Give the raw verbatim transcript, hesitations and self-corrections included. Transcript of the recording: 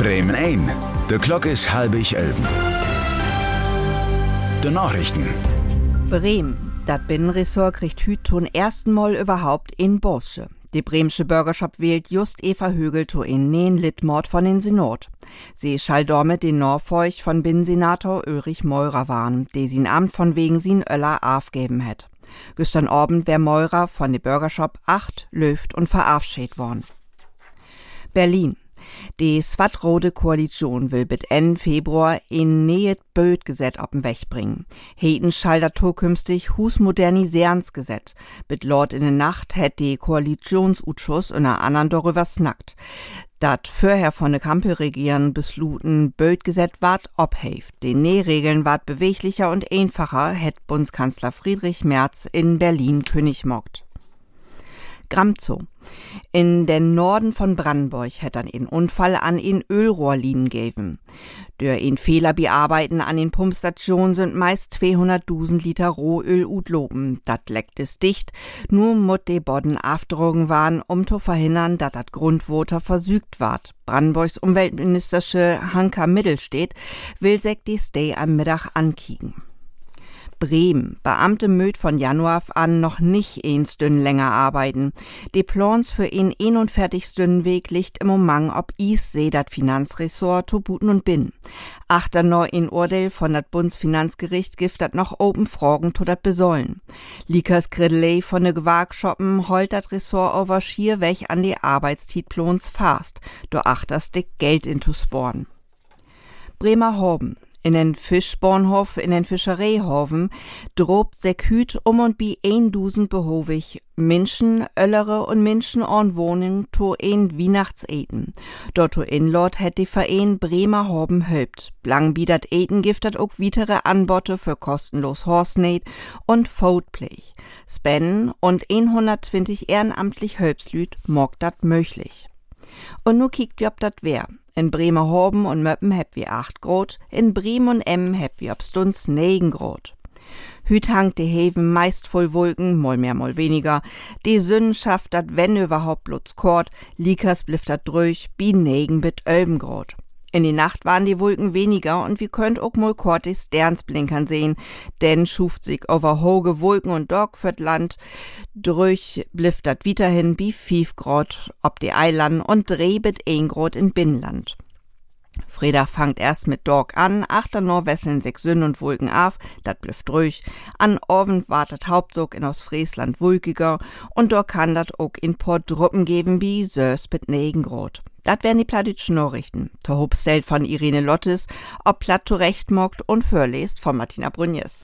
Bremen ein. Der Glock ist halbig elben. Die Nachrichten. Bremen. Das Binnenressort kriegt hüt zum ersten Mal überhaupt in Borsche. Die bremische Bürgerschaft wählt just Eva Högel zu in neen Littmord von den Senat. Sie schall damit den Norfeuch von Binnensenator Ulrich Meurer waren, der sie Amt von wegen sin Öller aufgeben hätt. Gestern Abend wär Meurer von der Bürgerschaft acht, löft und verabschiedet worden. Berlin. Die swat-rote Koalition will bis Ende Februar in Nähe Bödgesetz auf den Weg bringen. Heten schall dat zukünftig Hus Modernisierensgesetz. Bis Lord in der Nacht hätt die Koalitionsausschuss unter anderem darüber snackt. Dat vorher von de Kampelregieren besluten Bödgesetz ward obheft. Die Nähregeln ward beweglicher und einfacher, hätt Bundeskanzler Friedrich Merz in Berlin König mockt. Gramzow. In den Norden von Brandenburg hätt an einen Unfall an in Ölrohrlinien gegeben. Durch in Fehler bearbeiten an den Pumpstationen sind meist zweihunderttausend Liter Rohöl utloben. Dat leckt es dicht, nur mut de Bodden afdrogen waren, um zu verhindern, dat dat Grundwasser versügt ward. Brandenburgs Umweltministersche Hanka Mittelstedt will sich die Stay am Mittag ankiegen. Bremen. Beamte möt von Januar an noch nicht een Stünd länger arbeiten. Die Plans für een einundvierzig Stünden Weg liegt im Moment ob is see dat Finanzressort zu Buten und Binnen. Achter neu in Urteil von dat Bundesfinanzgericht gift dat noch open Fragen to dat besollen. Likas Kredeley von de Gewerkschappen holt dat Ressort over schier weg an die Arbeitstitplons fast. Do achters dick Geld into Sporn. Bremerhaven. In den Fischbornhof, in den Fischereihofen, drobt se Hüt um und bi ein Dusend behovig Menschen, Öllere und Menschen an Wohnung to ein Weihnachtseten. Dort to Inlord hätt die Verein Bremerhaven hölbt. Lang bi dat Eten giftet ook weitere Anbote für kostenlos Horsnäht und Foodplay. Spenden und hundertzwanzig ehrenamtlich Hölbslüt mogt dat möglich. Und nu kiekt wie ob dat wär. In Bremerhaven und Möppen heb wir acht Grad, in Bremen und Emmen heb wir ob Stunds negen Grad. Hüt hangt die Häfen meist voll Wolken, mal mehr, mal weniger. Die Sünden schafft dat wenn überhaupt bloß kort, Likas blifft dat durch, bi negen bit elben Grad. In die Nacht waren die Wolken weniger und wir könnt auch mal kort die Sterns blinkern sehen, denn schuft sich over hoge Wolken und Dog fürt Land, durch blifft dat weiterhin bi fünf Grad ob die Eiland und drebet ein Grad in Binnenland. Freitag fangt erst mit Dog an, achter nur wesseln sich Sünden und Wolken auf, dat blifft ruhig. An Abend wartet Hauptzug in Ostfriesland wolkiger und dort kann dat auch in Port Druppen geben wie sös mit negen Grad. Dat wären die plattdütschen Nachrichten. Der Hubstelt von Irene Lottes, ob platt zurecht mockt und vorlest von Martina Brunjes.